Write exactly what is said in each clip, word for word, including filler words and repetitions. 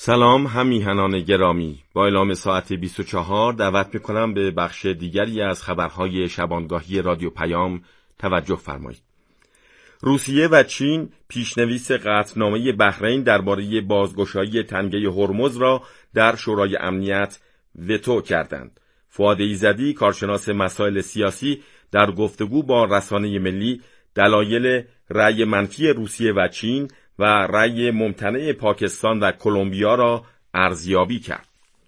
سلام هم میهنان گرامی، با اعلام ساعت بیست و چهار دعوت میکنم به بخش دیگری از خبرهای شبانگاهی رادیو پیام توجه فرمایید. روسیه و چین پیشنویس قطعنامه بحرین درباره بازگشایی تنگه هرمز را در شورای امنیت وتو کردند. فؤاد ایزدی، کارشناس مسائل سیاسی، در گفتگو با رسانه ملی دلایل رأی منفی روسیه و چین و رأی ممتنع پاکستان و کلمبیا را ارزیابی کرد.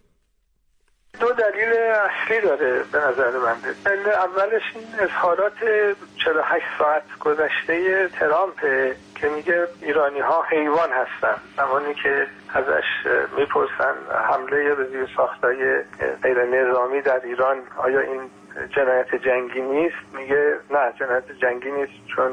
دو دلیل اصلی داره به نظر من. دلیل اولش این اظهارات چهل و هشت ساعت گذشته ترامپ که میگه ایرانی ها حیوان هستن. زمانی که ازش میپرسن حمله به زیرساخت‌های غیر نظامی در ایران آیا این جنایت جنگی نیست، میگه نه جنایت جنگی نیست چون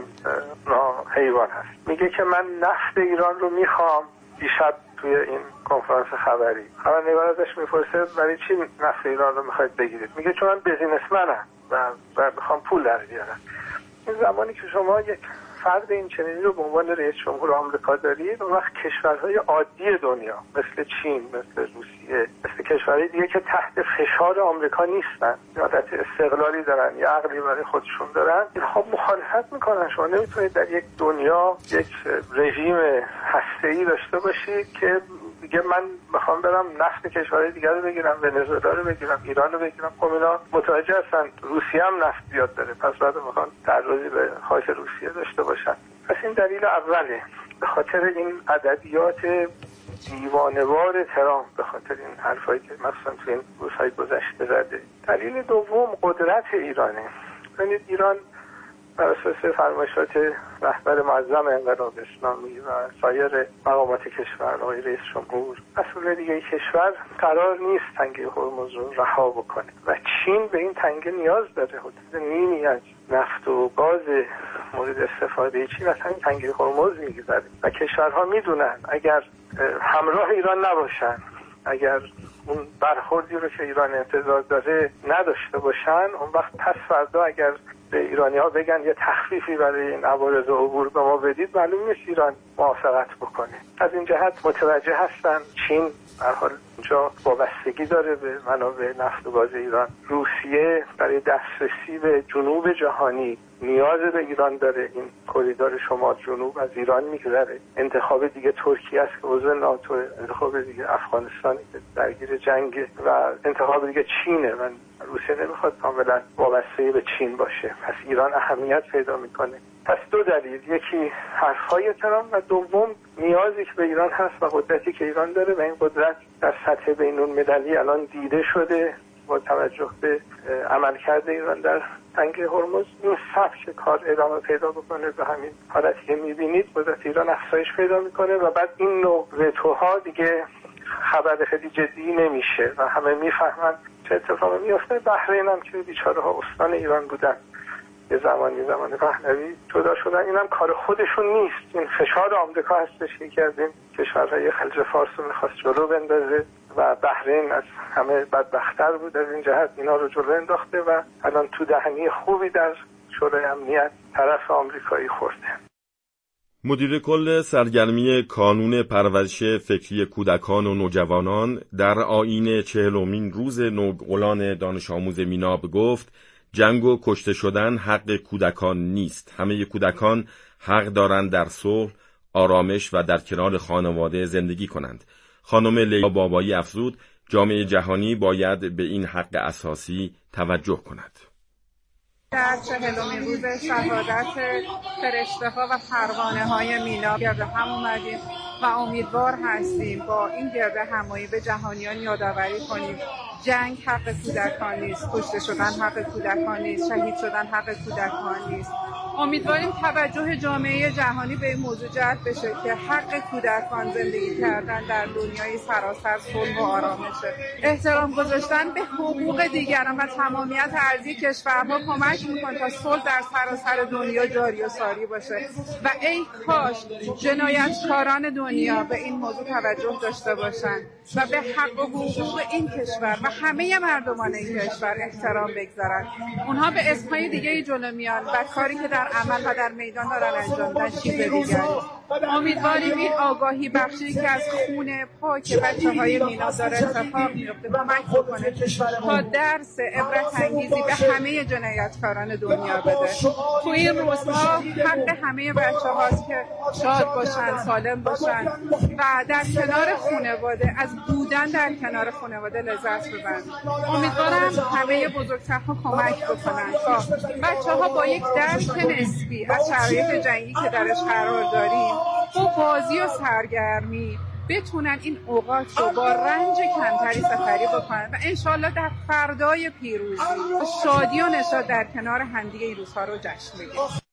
حیوان هست. میگه که من نفت ایران رو میخوام. دیشب توی این کنفرانس خبری خبرنگار ازش میپرسه برای چی نفت ایران رو میخواید بگیرید؟ میگه چون من بزینسمنم و, و میخوام پول در بیارم. این زمانی که شما یک فرد این چنینی رو به عنوان رئیس جمهور آمریکا دارید، اون وقت کشورهای عادی دنیا مثل چین، مثل روسیه، مثل کشورهای دیگه که تحت فشار آمریکا نیستن، عادت استقلالی دارن یا عقلی برای خودشون دارن، اینها مخالفت میکنن. شما نمیتونید در یک دنیا یک رژیم هسته‌ای داشته باشید که دیگه من میخوام برم نفت کشورهای دیگر رو بگیرم، ونزوئلا رو بگیرم، ایران رو بگیرم. خب اینا متوجه هستن روسیه هم نفت زیاد داره، پس بعد میخوان تعرضی به خاک روسیه داشته باشن. پس این دلیل اوله، به خاطر این ادبیات دیوانه‌وار ترامپ، به خاطر این حرفایی که مثلا تو این روزهای گذشته زده. دلیل دوم قدرت ایرانه. ببینید ایران بر اساس فرمایشات رهبر معظم انقلاب اسلامی و سایر مقامات کشور، آقای رئیس جمهور، مسئول دیگه کشور قرار نیست تنگه هرمز رو رها بکنه و چین به این تنگه نیاز داره. حدود نیمی از نفت و گاز مورد استفاده چین از همین تنگه هرمز میگذره و کشورها میدونن اگر همراه ایران نباشن، اگر اون برخوردی رو که ایران انتظار داره نداشته باشن، اون وقت پس فردا اگر به ایرانی ها بگن یه تخفیفی برای این عوارض عبور به ما بدید، معلوم نیست ایران موافقت بکنه. از این جهت متوجه هستن چین در حال اینجا وابستگی داره به منابع نفت و گاز ایران. روسیه برای دسترسی به جنوب جهانی نیاز به ایران داره. این کریدور شمال جنوب از ایران میگذره. انتخاب دیگه ترکیه است که عضو ناتو، انتخاب دیگه افغانستانی که درگیر جنگ و انتخاب دیگه چینه. من روسیه نمیخواد کاملا وابسته به چین باشه، پس ایران اهمیت پیدا میکنه. پس دو دلیل، یکی حرفای ترامپ و دوم نیازی که به ایران هست و قدرتی که ایران داره و این قدرت در سطح بین‌المللی الان دیده شده با توجه به عملکرد ایران در تنگه هرمز. این سبک کار ادامه پیدا بکنه به همین حالتی که میبینید، قدرت ایران افزایش پیدا میکنه و بعد این نوع وتوها دیگه خبر خیلی جدی نمیشه و همه میفهمن چه اتفاقی میفته. بحرین هم که بیچاره ها استان ایران بودن یه زمانی زمان پهلوی جدا شدن، اینم کار خودشون نیست، این فشار آمریکا هستش که از این کشورهای خلیج فارس رو میخواست جلو بندازه و بحرین از همه بدبخت‌تر بود. از این جهت اینا رو جلو انداخته و الان تو دهنی خوبی در شورای امنیت طرف آمریکایی خورده. مدیر کل سرگرمی کانون پرورش فکری کودکان و نوجوانان در آیین چهلمین روز نوگلان دانش آموز میناب گفت جنگ و کشته شدن حق کودکان نیست. همه کودکان حق دارند در صلح، آرامش و در کنار خانواده زندگی کنند. خانم لیلا بابایی افزود جامعه جهانی باید به این حق اساسی توجه کند. در چهلمین روز شهادت فرشته‌ها و پروانه‌های میناب گرد هم اومدیم و امیدوار هستیم با این گرد همایی به جهانیان یادآوری کنیم جنگ حق کودکان نیست، کشته شدن حق کودکان نیست، شهید شدن حق کودکان نیست. امیدواریم توجه جامعه جهانی به این موضوع جلب بشه که حق کودکان زندگی کردن در دنیای سراسر صلح و آرامشه. احترام گذاشتن به حقوق دیگران و تمامیت ارضی کشورها کمک میکنه تا صلح در سراسر دنیا جاری و ساری باشه و ای کاش جنایتکاران دنیا به این موضوع توجه داشته باشن و به حق و حقوق این کشور و همه مردمان این کشور احترام بگذارن. اونها به اسمهای دیگه جلو میان و کاری که در در عمل و در میدان دارن انجام میدن چیز دیگری. امیدواریم این آگاهی بخشی که از خون پاک بچه‌های مینا داره اتفاق میفته کمک بکنه تا درس عبرت انگیزی به همه جنایتکاران دنیا بده. تو این روزها حق همه بچه‌هاست که شاد باشن، سالم باشن و در کنار خانواده، از بودن در کنار خانواده لذت ببرن. امیدوارم همه بزرگترها کمک بکنن تا بچه‌ها با یک درک نسبی از شرایط جنگی که درش قرار داریم با بازی و سرگرمی بتونن این اوقات رو با رنج کمتری سپری بکنن و انشالله در فردای پیروزی و شادی و نشاط در کنار همدیگه این روزها رو جشن بگیریم.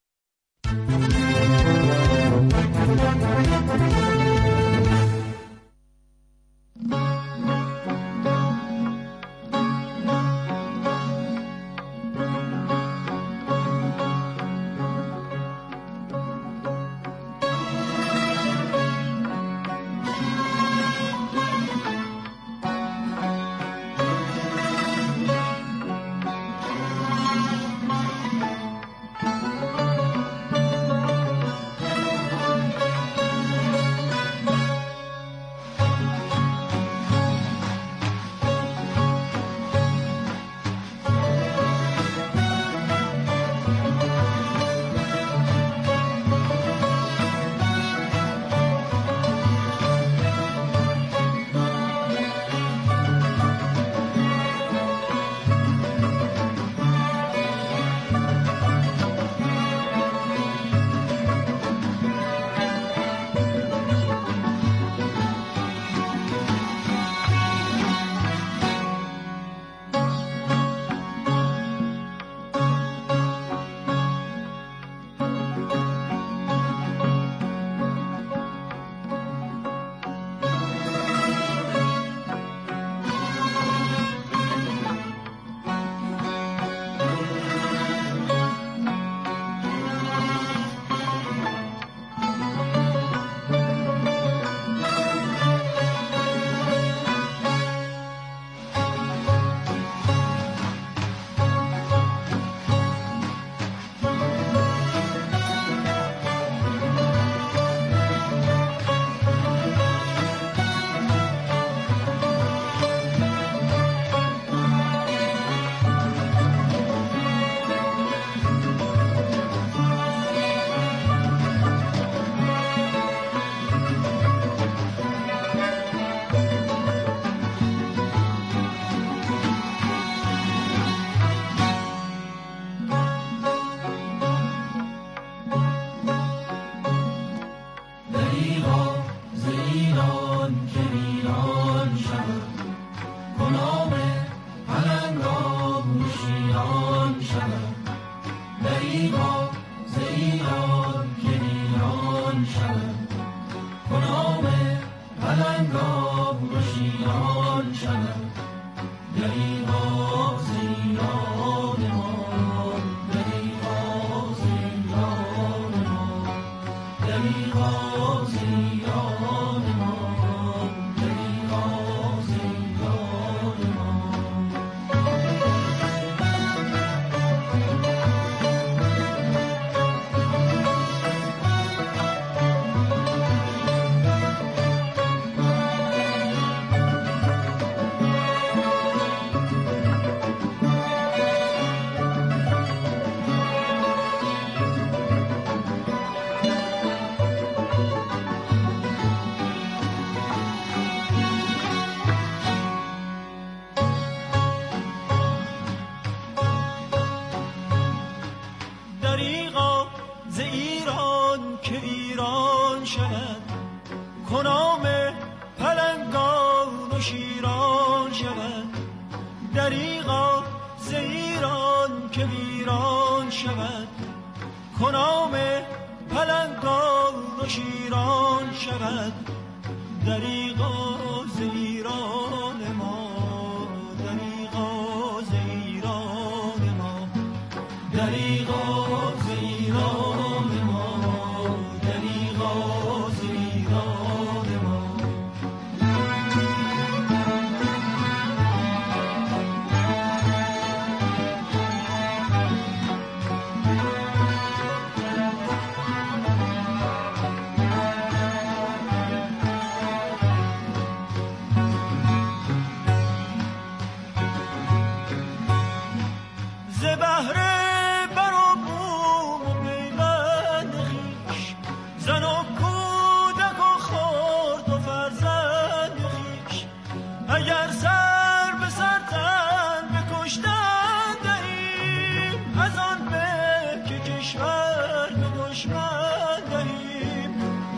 اگر سر به سر تن به کشتن دهیم، از آن به که کشور به دشمن دهیم.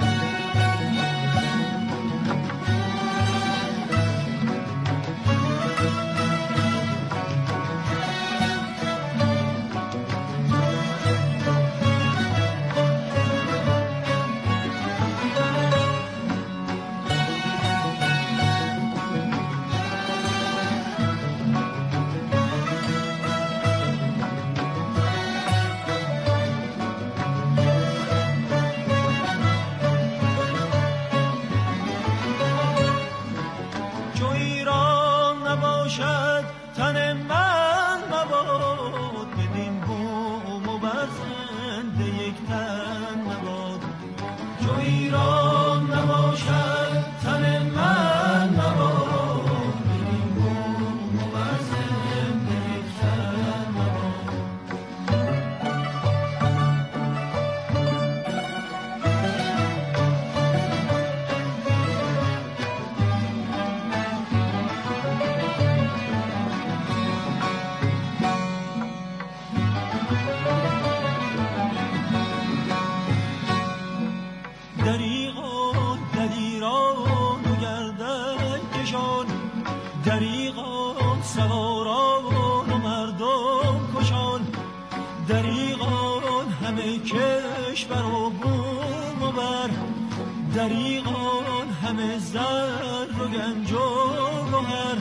دریغان همه زر و گنج و گوهر.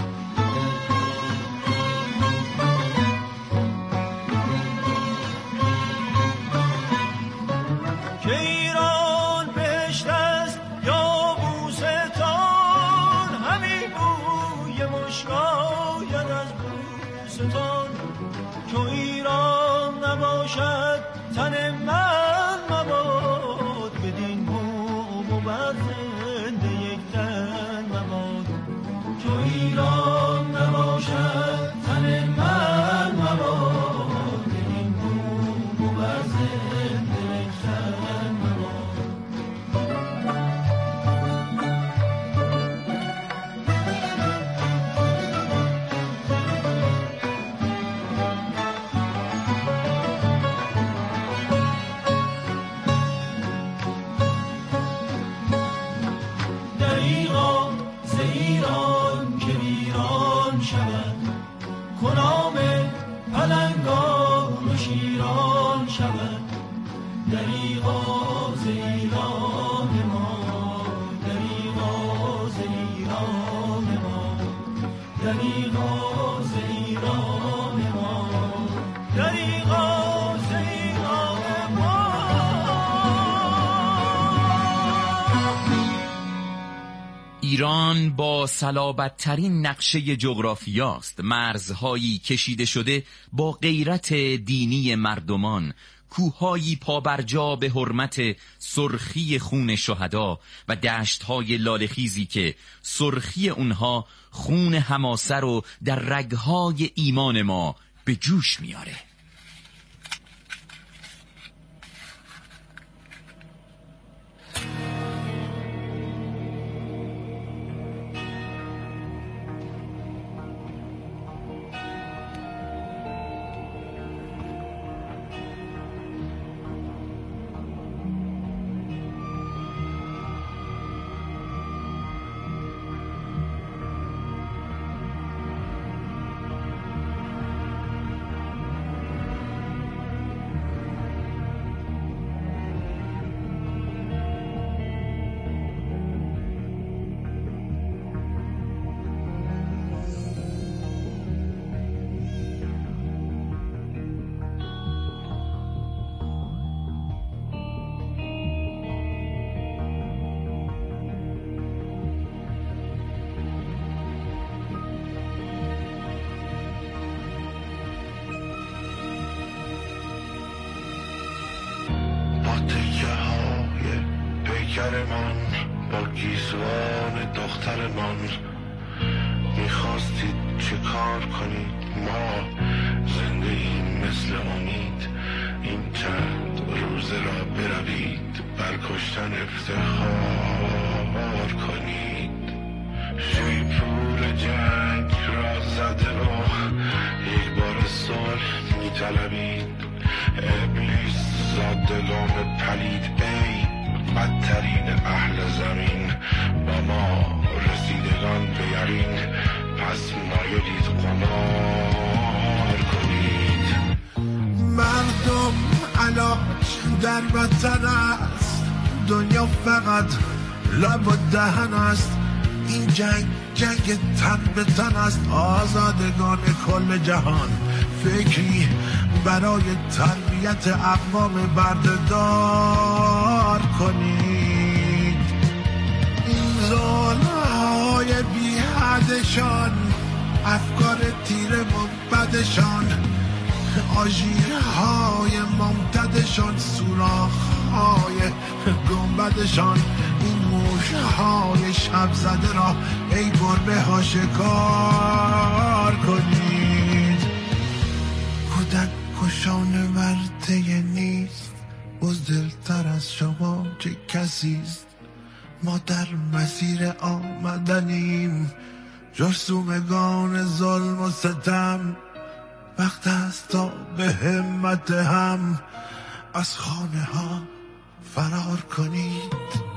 که ایران بهشت است یا بوستان، همی بوی مشکاید از بوستان. که ایران نباشد تن من مباد، بدین بوم بر زنده یک تن مباد. که ایران نباشد تن من مباد، بدین بوم بر زنده یک تن مباد. کنام پلنگان و شیران شود، دریغا ز ایران ما، دریغا ز ایران ما، دریغا ز ایران ما، دریغا ز ایران ما. ایران با صلابت‌ترین نقشه جغرافیاست، مرزهایی کشیده شده با غیرت دینی مردمان، کوههایی پابرجا به حرمت سرخی خون شهدا و دشت‌های لاله‌خیزی که سرخی اونها خون حماسه رو در رگ‌های ایمان ما به جوش میاره. من با گیسوان دخترمان میخواستید چه کار کنید؟ ما زنده ایم مثل امید، این چند روزه را بروید بر کشتن افتخار کنید. شیپور طلبید. ابلیس زادگان پلید ای بدترین اهل زمین، با ما رسیدگان به یقین پس مایلید قمار کنید. مردم علاج در وطن است، دنیا فقط لب و دهن است. این جنگ جنگ تن به تن است، آزادگان کل جهان فکری برای تربیت اقوام بردهدار کنید. این ظلم‌های بی حدشان، افکار تیر مبدشان، آژیرهای ممتدشان، سوراخ‌های گنبدشان، این موشهای شب زده را ای گربه ها شکار کنید. کودک کشان ورطه نیست، بزدلتر از شما چه کسیست. ما در مسیر آمدنیم، جرثومگان ظلم و ستم. وقت است تا به همت هم از خانه ها فرار کنید.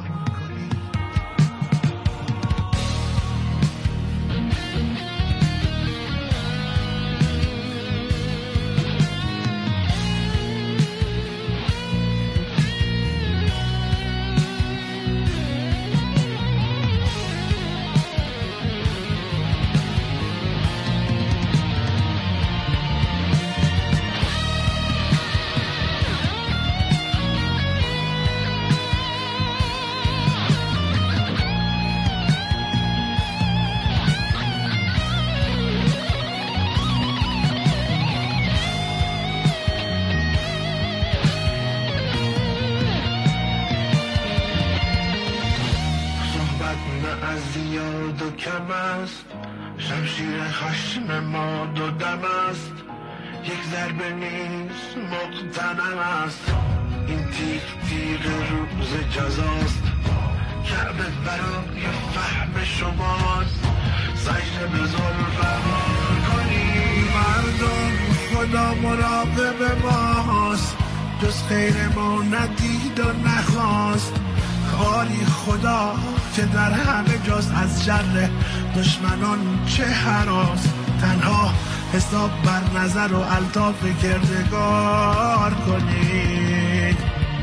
شمشیر خشم ما دو دم است، یک ضربه نیست مقتنم است. این تیغ تیغ روز جزاست، کعبه برای فهم شماست. سجده به ظلم فرار کنید. مردم خدا مراقب ماست، جز خیر ما ندید و نخواست. آری خدا که در همه جاست، از شر دشمنان چه هراس. تنها حساب بر نظر و الطاف کردگار کنید.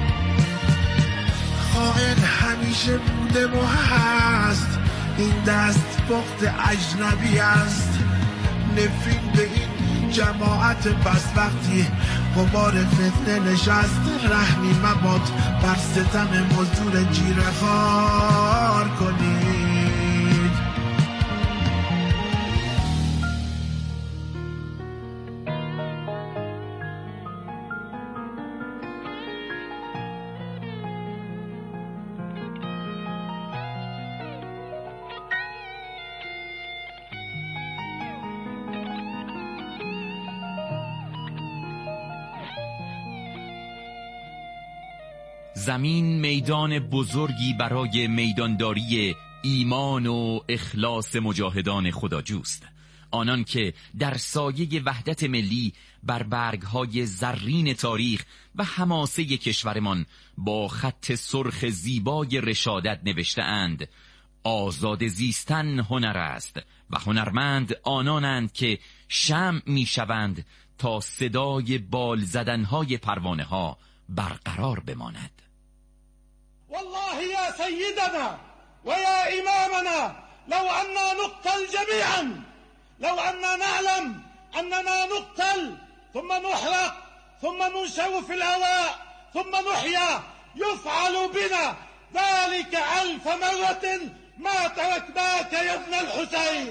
خائن همیشه بوده و هست، این دست بخت اجنبی است. نفرین به این جماعت پس وقتی غبار فتنه نشست. رحمی مباد بر ستم مزدور جیره خوار کنید. زمین میدان بزرگی برای میدانداری ایمان و اخلاص مجاهدان خداجوست، آنان که در سایه وحدت ملی بر برگهای زرین تاریخ و حماسه کشورمان با خط سرخ زیبای رشادت نوشته اند: آزاد زیستن هنر است و هنرمند آنانند که شمع میشوند تا صدای بال زدنهای پروانه ها برقرار بماند. والله يا سيدنا ويا إمامنا لو أننا نقتل جميعا، لو أننا نعلم أننا نقتل ثم نحرق ثم ننشو في الهواء ثم نحيا يفعل بنا ذلك ألف مرة ما تركناك يا ابن الحسين.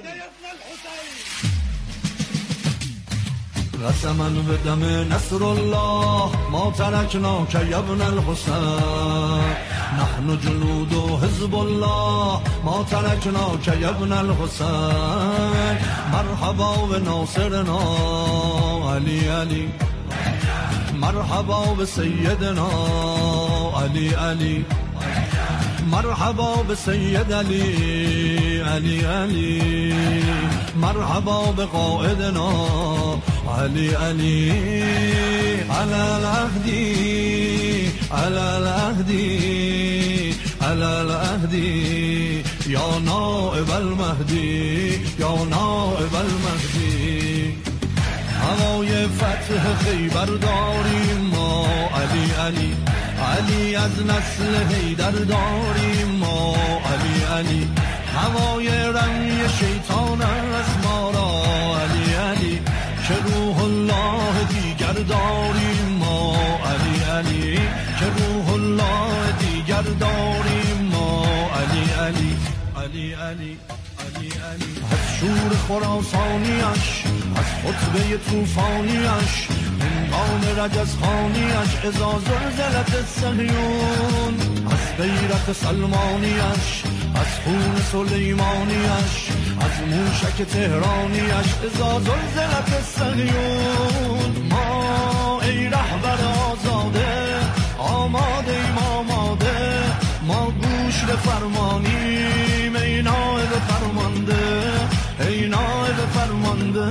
قسما بدم نصر الله ما تركناك يا ابن الحسين، نحن جنود حزب الله ما تركناك يا ابن الحسين. مرحبا بناصرنا علي علي، مرحبا بسيدنا علي علي، مرحبا بسيد علي علي علي، مرحبا بقائدنا علی علی علی العهدی علی العهدی علی العهدی یا نائب المهدی یا نائب المهدی هوای فتح خیبر داریم ما علی علی علی از نسل حیدر داریم ما علی علی هوای رمی شیطان از ما را علی علی که روح الله دیگر داریم ما علی علی که روح الله دیگر داریم ما علی علی علی علی علی علی از شور خراسانیش از خطبه طوفانیش هنگام رجزخانیش ازا زلزلت صهیون از غیرت سلمانیش از خون سلیمانیش از موشک تهرانیش ازا زلزلت صهیون ما ای رهبر آزاده آماده ایم آماده ما گوش به فرمانیم ای نائب فرمانده ای نائب فرمانده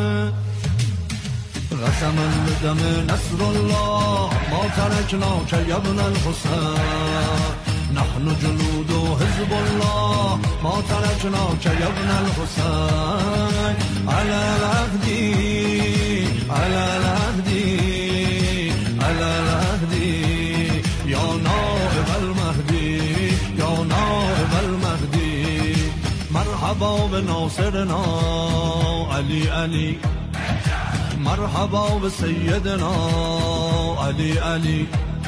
قسما بدم نصر الله ما ترکناک یا ابن الحسین نحن جنود حزب الله ما ترکناک یا ابن الحسین علی العهدی علی العهدی علی العهدی یا نائب المهدی یا نائب المهدی مرحبا به ناصرنا علی علی مرحبا به سیدنا علی علی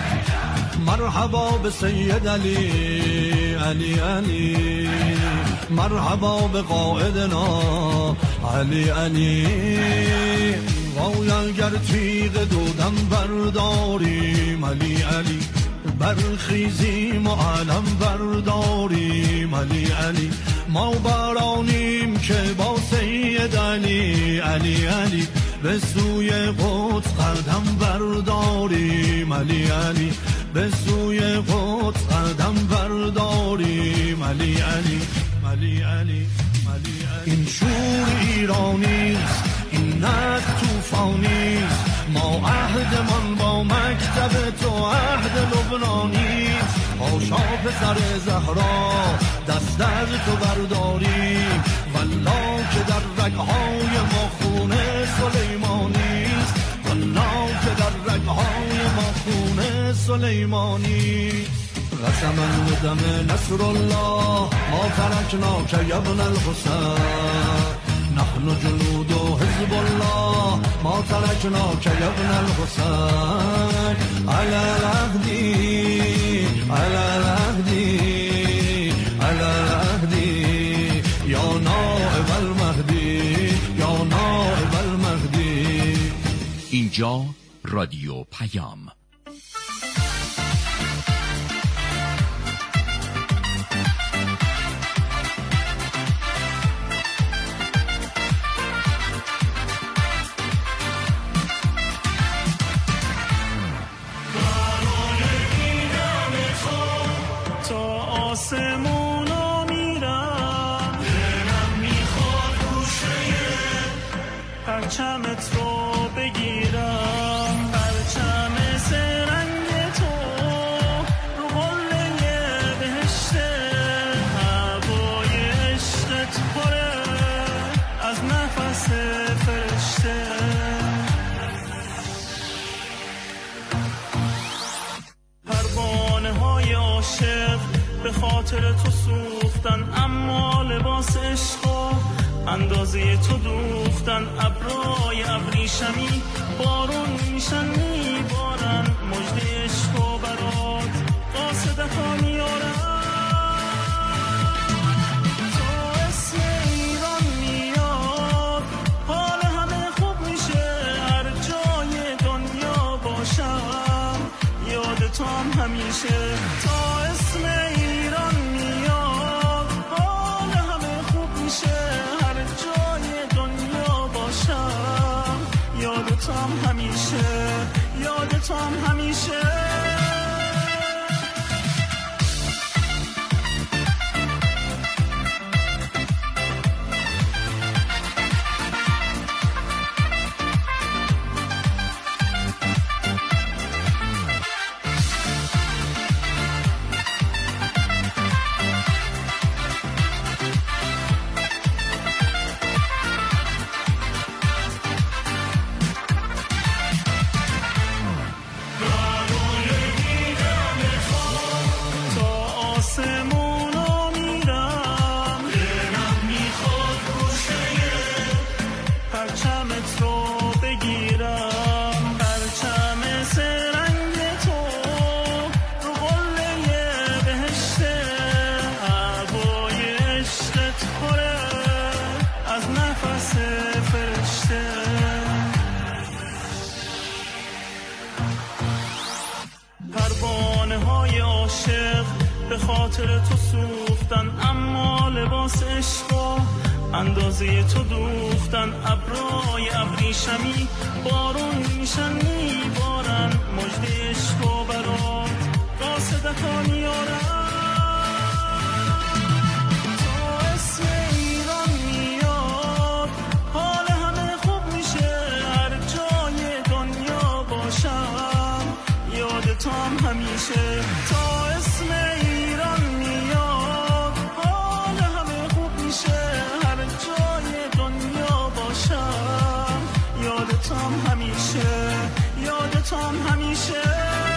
مرحبا به سید علی علی علی مرحبا به قائدنا علی علی وای اگر تیغ دودم برداریم علی علی برخیزیم و علم برداریم علی علی ما برانیم که با سید علی علی علی به سوی قدس قدم برداریم علی علی به سوی قدس قدم برداریم علی علی علی علی این شور ایرانیست این نک توفانیست ما عهدمان با مکتب تو عهد لبنانیست پاشا پسر زهرا دست از تو برداریم والله که در رگهای ما خون سلیمانیست والله که در رگهای ما خون سلیمانیست قسما بدم نصر الله ما ترکناک یا ابن الحسین نحن جنود حزب الله ما ترکناک یا ابن الحسین علی العهدی علی العهدی علی العهدی یا نائب المهدی یا نائب المهدی. اینجا رادیو پیام. آسمونا میرم دلم میخواد گوشه پرچمت رو بگیرم پرچم سرنگ تو رو قله بهشته هوای عشقت پره از نفس فرشته پروانه های عاشق به خاطر تو سوختن اما لباس عشق و اندازه تو دوختن ابرای ابریشمی بارون میشن میبارن مژده عشق و برات قاصدکا میارن تو اسم ایران میاد حال همه خوب میشه هر جای دنیا باشم یاد تو هم همیشه تا اسم ایران میاد حال همه خوب میشه هر جای دنیا باشم یاد تو هم همیشه یاد تو هم همیشه. خاطر تو سوختن، اما لباس عشقا اندازه تو دوختن. ابرای ابریشمی بارون میشن میبارن، مجد عشقا برات قاصدکا میارن. تا اسم ایران میاد حال همه خوب میشه، هر جای دنیا باشم یادتم همیشه. تا اسم ایران میاد حال همه خوب میشه، هر جای دنیا باشم یادتم همیشه، یادتم همیشه.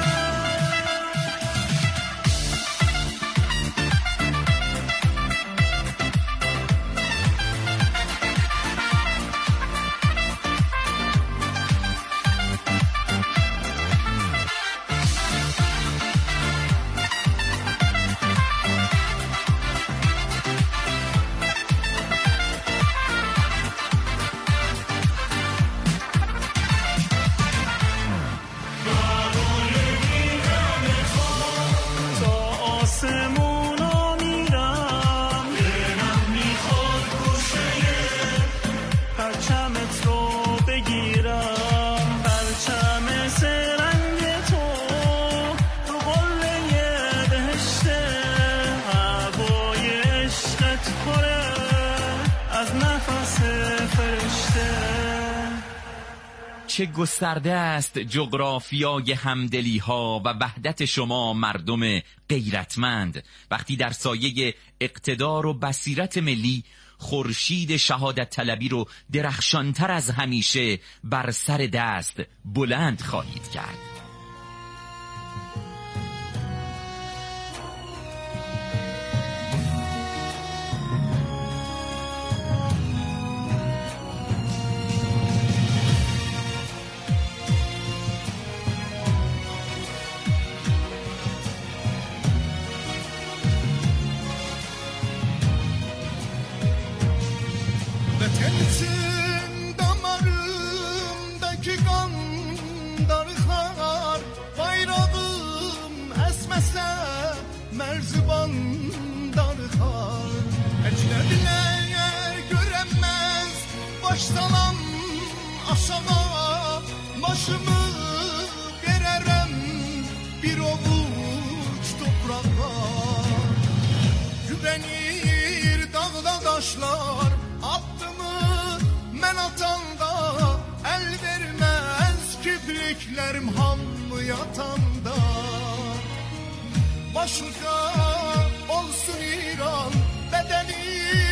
چه گسترده است جغرافیای همدلی ها و وحدت شما مردم غیرتمند، وقتی در سایه اقتدار و بصیرت ملی خورشید شهادت طلبی رو درخشانتر از همیشه بر سر دست بلند خواهید کرد. Başka olsun İran bedeni